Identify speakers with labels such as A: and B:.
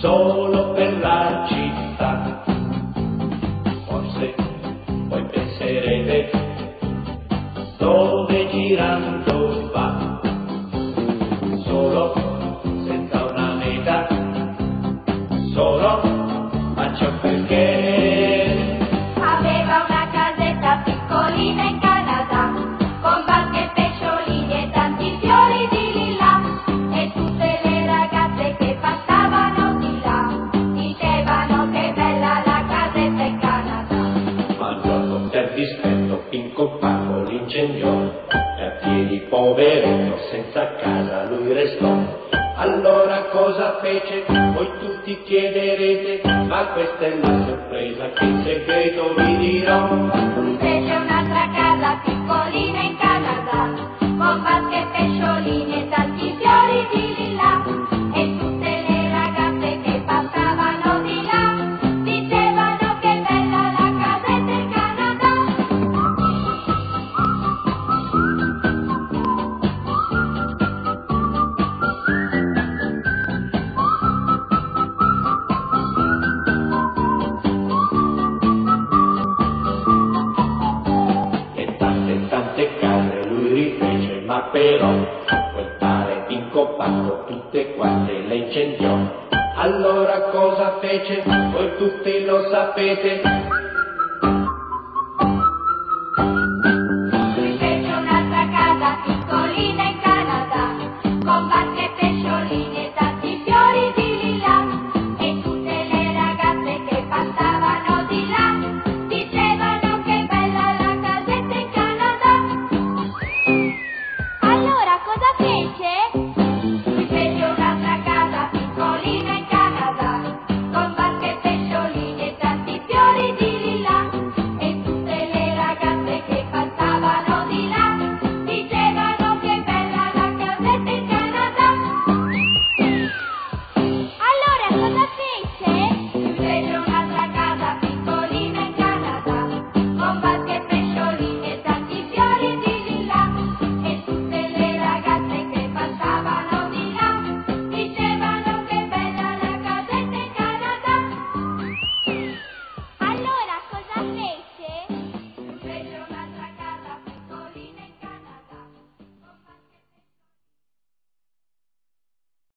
A: solo per la città. Forse voi penserete dove girando va, solo senza una meta, solo, ma ciò perché
B: aveva una casetta piccolina in Canada, con barche e pesciolini e tanti fiori di lilla, e tutte le ragazze che passavano di là dicevano che bella la casetta in Canada.
A: Ma un giorno per dispetto Pinco Pacco l'incendiò, e a piedi poveretto senza casa lui restò. Allora cosa fece? Voi tutti chiederete, ma questa è la sorpresa che in segreto vi dirò.
B: Fece un'altra casa piccolina in Canada, con barche e pesciolini e tanti fiori di lilla, e tutte le ragazze che passavano di là dicevano che bella la casetta in Canada.
A: E tante case lui rifece, ma però quel tale Pinco Pacco tutte quante le incendiò. Allora cosa fece? Voi tutti lo sapete,